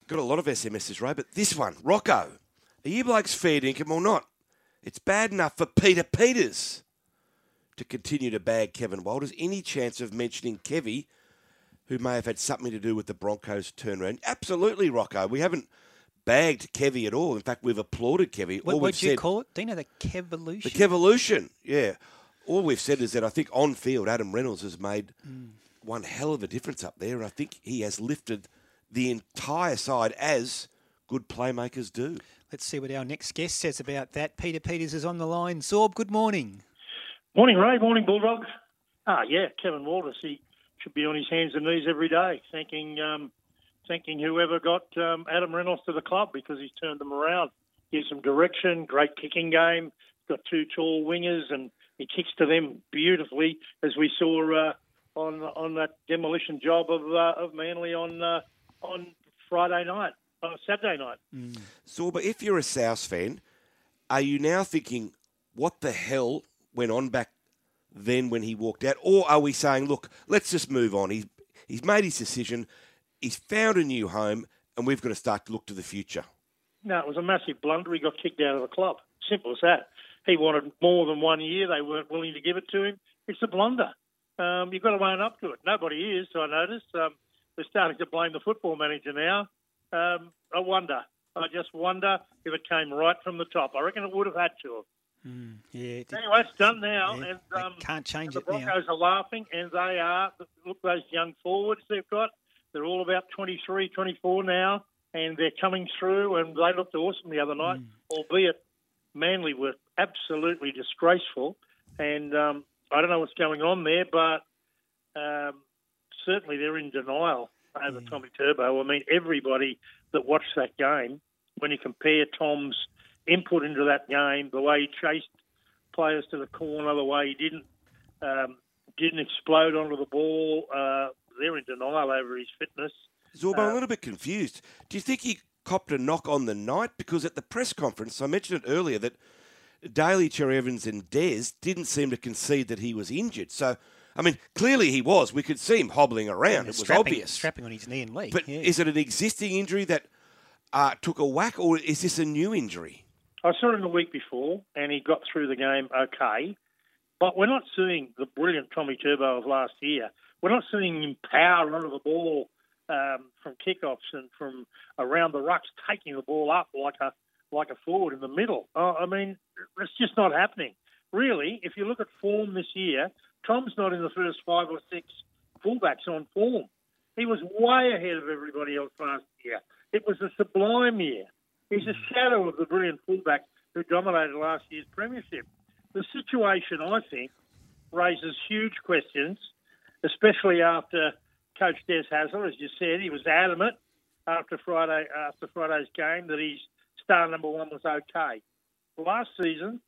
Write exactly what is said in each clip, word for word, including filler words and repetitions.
Got a lot of S M Ses, Ray, but this one, Rocco, are you blokes fair dinkum or not? It's bad enough for Peter Peters to continue to bag Kevin Walters. Any chance of mentioning Kevy, who may have had something to do with the Broncos' turnaround? Absolutely, Rocco. We haven't bagged Kevy at all. In fact, we've applauded Kevy. What would you said, call it, Dino? The Kevolution? The Kevolution, yeah. All we've said is that I think on field, Adam Reynolds has made mm. one hell of a difference up there. And I think he has lifted the entire side as good playmakers do. Let's see what our next guest says about that. Peter Peters is on the line. Zorb, good morning. Morning, Ray. Morning, Bulldogs. Ah, yeah, Kevin Walters, he should be on his hands and knees every day, thanking um, thanking whoever got um, Adam Reynolds to the club because he's turned them around. Gives them direction, great kicking game, got two tall wingers, and he kicks to them beautifully, as we saw uh, on on that demolition job of uh, of Manly on uh, on Friday night, on Saturday night. Mm. Zorba, if you're a South fan, are you now thinking, what the hell went on back then when he walked out? Or are we saying, look, let's just move on. He's, he's made his decision. He's found a new home, and we've got to start to look to the future. No, it was a massive blunder. He got kicked out of the club. Simple as that. He wanted more than one year. They weren't willing to give it to him. It's a blunder. Um, you've got to own up to it. Nobody is, I noticed. Um, they're starting to blame the football manager now. Um, I wonder. I just wonder if it came right from the top. I reckon it would have had to have. Mm, yeah. It anyway, it's done now. Yeah, and um, can't change and it the now. Broncos are laughing, and they are. Look, those young forwards they've got. They're all about twenty-three, twenty-four now, and they're coming through, and they looked awesome the other night, mm. albeit Manly were absolutely disgraceful. And um, I don't know what's going on there, but um, certainly they're in denial over yeah. Tommy Turbo. I mean, everybody that watched that game, when you compare Tom's input into that game, the way he chased players to the corner, the way he didn't um, didn't explode onto the ball, uh, they're in denial over his fitness. Zorba, uh, I'm a little bit confused. Do you think he copped a knock on the night? Because at the press conference, I mentioned it earlier, that Daly, Cherry Evans and Des didn't seem to concede that he was injured. So, I mean, clearly he was. We could see him hobbling around. Yeah, it was strapping, obvious. Strapping on his knee and leg. But yeah. is it an existing injury that uh, took a whack, or is this a new injury? I saw him the week before, and he got through the game okay. But we're not seeing the brilliant Tommy Turbo of last year. We're not seeing him power onto the ball um, from kickoffs and from around the rucks, taking the ball up like a like a forward in the middle. Uh, I mean, it's just not happening. Really, if you look at form this year, Tom's not in the first five or six fullbacks on form. He was way ahead of everybody else last year. It was a sublime year. He's a shadow of the brilliant fullback who dominated last year's premiership. The situation, I think, raises huge questions, especially after Coach Des Hasler, as you said, he was adamant after Friday after Friday's game that his star number one was okay. Last season,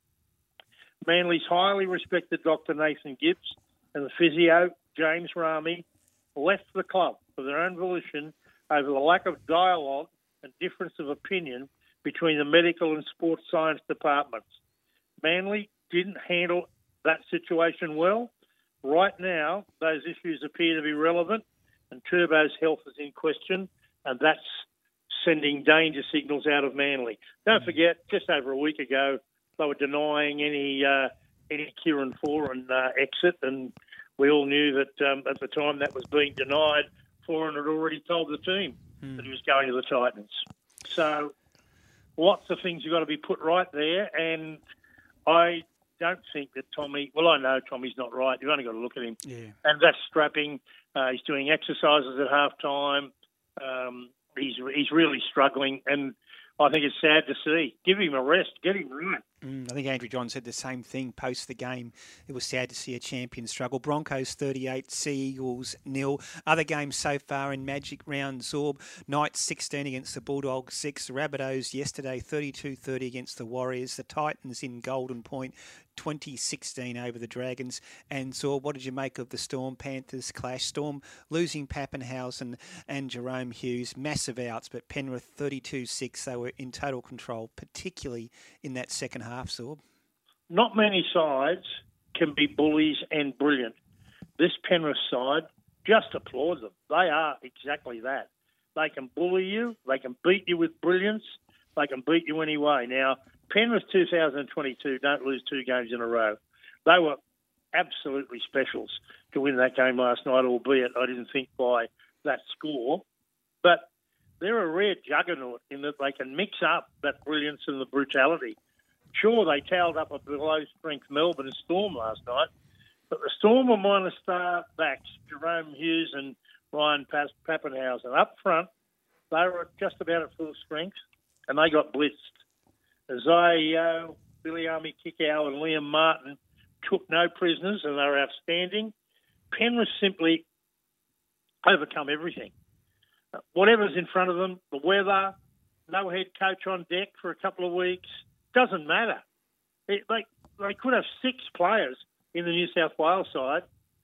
Manly's highly respected Doctor Nathan Gibbs and the physio, James Rami, left the club for their own volition over the lack of dialogue and difference of opinion between the medical and sports science departments. Manly didn't handle that situation well. Right now, those issues appear to be relevant, and Turbo's health is in question, and that's sending danger signals out of Manly. Don't forget, just over a week ago, they were denying any uh, any Kieran Foran uh, exit, and we all knew that um, at the time that was being denied, Foran had already told the team mm. that he was going to the Titans. So lots of things have got to be put right there, and I don't think that Tommy... Well, I know Tommy's not right. You've only got to look at him. Yeah. And that's strapping. Uh, he's doing exercises at half-time. Um, he's, he's really struggling, and I think it's sad to see. Give him a rest. Get him right. Mm, I think Andrew John said the same thing post the game. It was sad to see a champion struggle. Broncos thirty-eight, Sea Eagles nil. Other games so far in Magic Round, Zorb. Knights sixteen against the Bulldogs six. Rabbitohs yesterday thirty-two thirty against the Warriors. The Titans in Golden Point twenty sixteen over the Dragons. And Zorb, what did you make of the Storm Panthers clash? Storm losing Pappenhausen and Jerome Hughes. Massive outs, but Penrith thirty-two six. They were in total control, particularly in that second half. Half, Zorb. Not many sides can be bullies and brilliant. This Penrith side, just applaud them. They are exactly that. They can bully you. They can beat you with brilliance. They can beat you anyway. Now, Penrith two thousand twenty-two don't lose two games in a row. They were absolutely specials to win that game last night, albeit I didn't think by that score. But they're a rare juggernaut in that they can mix up that brilliance and the brutality. Sure, they towed up a below-strength Melbourne Storm last night, but the Storm were minus star backs, Jerome Hughes and Ryan Pappenhausen. Up front, they were just about at full strength, and they got blitzed. Isaiah, Billy Army Kickow and Liam Martin took no prisoners, and they were outstanding. Penrith simply overcome everything. Whatever's in front of them, the weather, no head coach on deck for a couple of weeks, doesn't matter. It, they, they could have six players in the New South Wales side.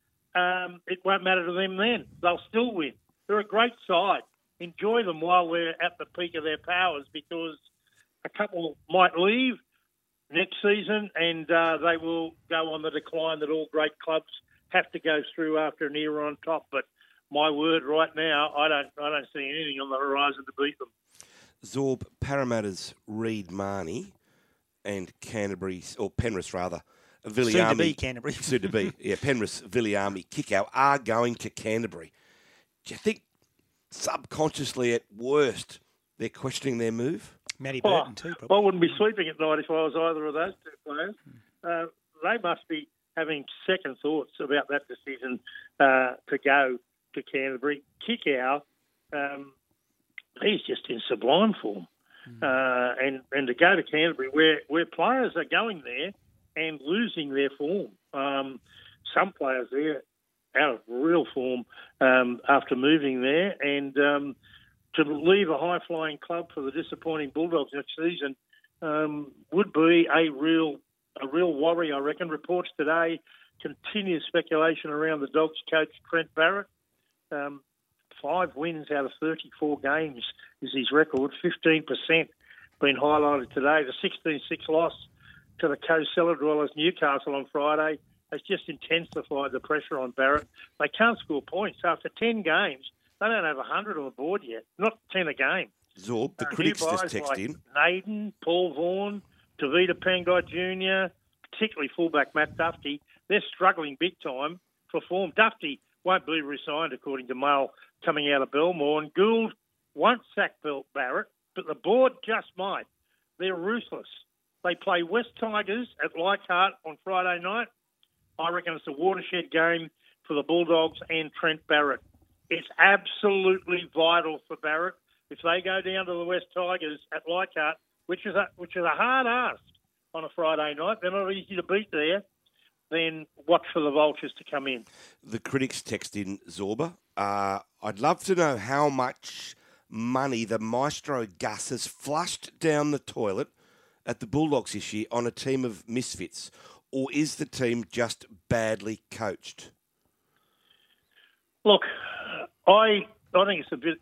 Um, it won't matter to them then. They'll still win. They're a great side. Enjoy them while they're at the peak of their powers, because a couple might leave next season and uh, they will go on the decline that all great clubs have to go through after an era on top. But my word, right now, I don't I don't see anything on the horizon to beat them. Zorb, Parramatta's Reed Marnie and Canterbury, or Penrith rather, Viliami, soon to be Canterbury. soon to be, yeah, Penrith, Viliami, Kickow are going to Canterbury. Do you think subconsciously at worst they're questioning their move? Matty Burton oh, too, probably. I wouldn't be sleeping at night if I was either of those two players. Uh, they must be having second thoughts about that decision uh, to go to Canterbury. Kickow, um, he's just in sublime form. Mm. Uh, and, and to go to Canterbury, where, where players are going there and losing their form. Um, some players there out of real form um, after moving there, and um, to leave a high-flying club for the disappointing Bulldogs next season um, would be a real a real worry, I reckon. Reports today, continued speculation around the Dogs coach Trent Barrett. Um, five wins out of thirty-four games is his record, fifteen percent been highlighted today. The sixteen six loss to the Coast Cellar Dwellers Newcastle on Friday has just intensified the pressure on Barrett. They can't score points. After ten games, they don't have one hundred on the board yet, not ten a game. Zorb, the uh, critics just text like in. Naden, Paul Vaughan, Tavita Pangai Junior, particularly fullback Matt Duffy, they're struggling big time for form. Duffy won't be resigned, according to Mail coming out of Belmore. And Gould won't sack Barrett, but the board just might. They're ruthless. They play West Tigers at Leichhardt on Friday night. I reckon it's a watershed game for the Bulldogs and Trent Barrett. It's absolutely vital for Barrett. If they go down to the West Tigers at Leichhardt, which is a, which is a hard ask on a Friday night, they're not easy to beat there, then watch for the Vultures to come in. The critics text in, Zorba. Uh, I'd love to know how much money the Maestro Gus has flushed down the toilet at the Bulldogs this year on a team of misfits. Or is the team just badly coached? Look, I I think it's a bit...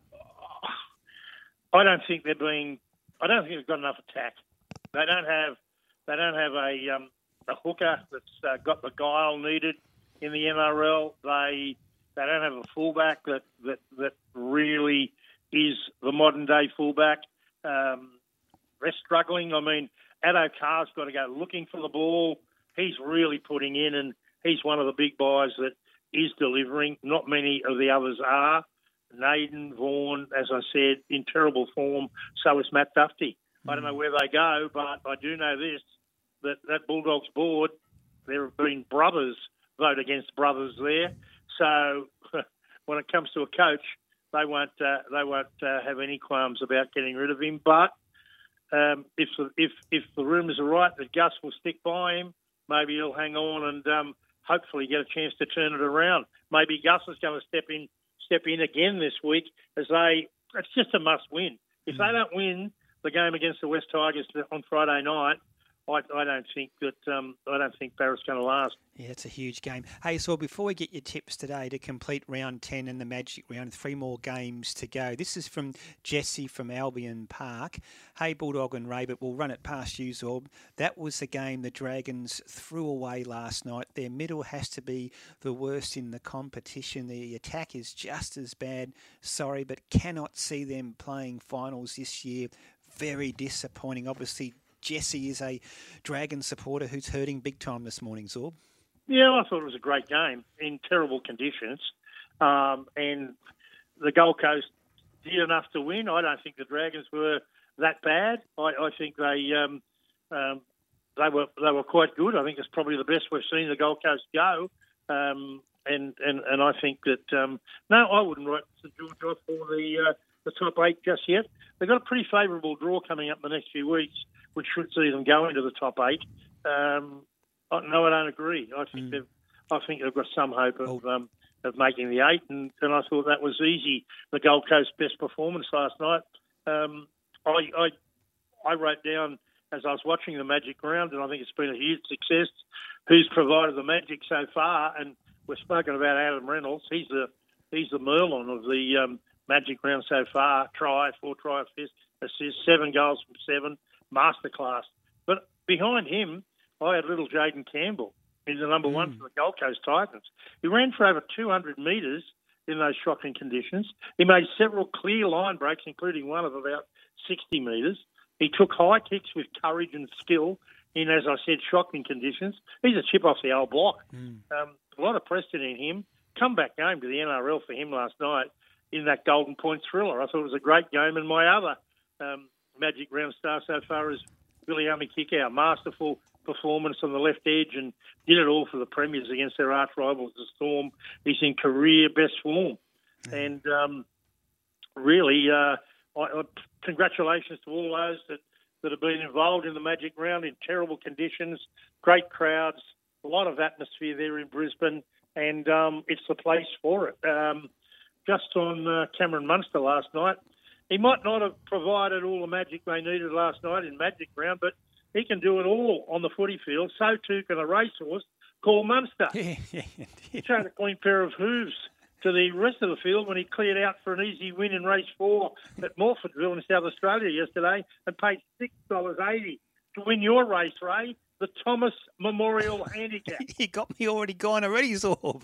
I don't think they're being... I don't think they've got enough attack. They don't have... They don't have a... Um, a hooker that's uh, got the guile needed in the N R L. They they don't have a fullback that, that, that really is the modern day fullback. Um, they're struggling. I mean, Addo Carr's got to go looking for the ball. He's really putting in, and he's one of the big buys that is delivering. Not many of the others are. Naden, Vaughan, as I said, in terrible form. So is Matt Duffy. Mm. I don't know where they go, but I do know this. That, that Bulldogs board, there have been brothers vote against brothers there. So when it comes to a coach, they won't uh, they won't uh, have any qualms about getting rid of him. But um, if if if the rumours are right that Gus will stick by him, maybe he'll hang on and um, hopefully get a chance to turn it around. Maybe Gus is going to step in step in again this week as they. It's just a must win. If they don't win the game against the West Tigers on Friday night, I, I don't think that um, I don't think Barrett's going to last. Yeah, it's a huge game. Hey, so before we get your tips today to complete round ten and the Magic round, three more games to go. This is from Jesse from Albion Park. Hey, Bulldog and Ray, but we'll run it past you, Zorb. That was the game the Dragons threw away last night. Their middle has to be the worst in the competition. The attack is just as bad. Sorry, but cannot see them playing finals this year. Very disappointing. Obviously, Jesse is a Dragon supporter who's hurting big time this morning, Zorb. Yeah, I thought it was a great game in terrible conditions. Um, and the Gold Coast did enough to win. I don't think the Dragons were that bad. I, I think they um, um, they were they were quite good. I think it's probably the best we've seen the Gold Coast go. Um, and, and, and I think that, um, no, I wouldn't write St George off for the, uh, the top eight just yet. They've got a pretty favourable draw coming up in the next few weeks, which should see them go into the top eight. Um, I, no, I don't agree. I think mm. they've, I think they've got some hope of um, of making the eight, and, and I thought that was easy. The Gold Coast best performance last night. Um, I, I I wrote down as I was watching the Magic round, and I think it's been a huge success. Who's provided the Magic so far? And we've spoken about Adam Reynolds. He's the he's the Merlin of the um, Magic round so far. Try, four try assists, assists, seven goals from seven, masterclass. But behind him, I had little Jaden Campbell. He's the number mm. one for the Gold Coast Titans. He ran for over two hundred metres in those shocking conditions. He made several clear line breaks, including one of about sixty metres. He took high kicks with courage and skill in, as I said, shocking conditions. He's a chip off the old block. Mm. Um, a lot of Preston in him. Comeback game to the N R L for him last night in that Golden Point thriller. I thought it was a great game. And my other um, Magic round star so far is Viliame Kikau. Masterful performance on the left edge and did it all for the Premiers against their arch rivals, the Storm. He's in career best form. Mm. And um, really, uh, I, I, congratulations to all those that, that have been involved in the Magic round in terrible conditions, great crowds, a lot of atmosphere there in Brisbane, and um, it's the place for it. Um, just on uh, Cameron Munster last night, he might not have provided all the magic they needed last night in Magic round, but he can do it all on the footy field. So too can a racehorse called Munster. Yeah, yeah, he showed a clean pair of hooves to the rest of the field when he cleared out for an easy win in race four at Morfordville in South Australia yesterday and paid six dollars eighty to win your race, Ray, the Thomas Memorial Handicap. You got me already gone already, Zorb.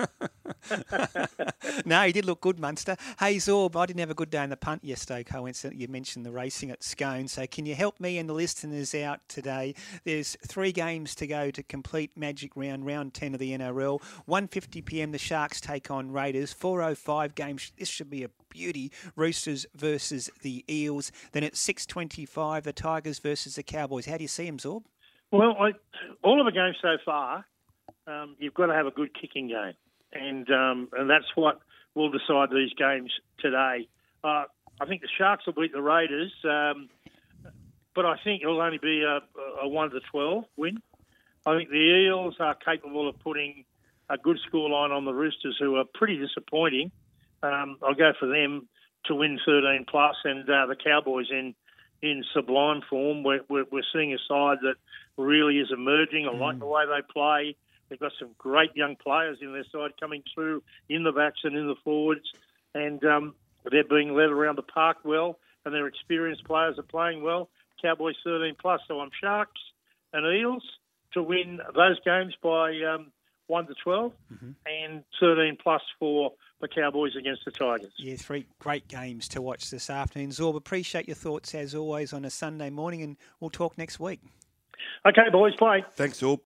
No, he did look good, Munster. Hey, Zorb, I didn't have a good day in the punt yesterday. Coincidentally, you mentioned the racing at Scone. So can you help me and the listeners out today? There's three games to go to complete Magic round, round ten of the N R L. one fifty p m, the Sharks take on Raiders. four oh five games. This should be a beauty. Roosters versus the Eels. Then at six twenty-five, the Tigers versus the Cowboys. How do you see them, Zorb? Well, I, all of the games so far, um, you've got to have a good kicking game. And um, and that's what will decide these games today. Uh, I think the Sharks will beat the Raiders, um, but I think it'll only be a, a one to twelve win. I think the Eels are capable of putting a good scoreline on the Roosters, who are pretty disappointing. Um, I'll go for them to win thirteen plus, and uh, the Cowboys in in sublime form. We're, we're, we're seeing a side that really is emerging. I mm. like the way they play. They've got some great young players in their side coming through in the backs and in the forwards, and um, they're being led around the park well, and their experienced players are playing well. Cowboys thirteen plus, so I'm Sharks and Eels to win those games by um, one to twelve, mm-hmm. and thirteen plus for the Cowboys against the Tigers. Yeah, three great games to watch this afternoon. Zorb, appreciate your thoughts as always on a Sunday morning, and we'll talk next week. Okay, boys, play. Thanks, Zorb.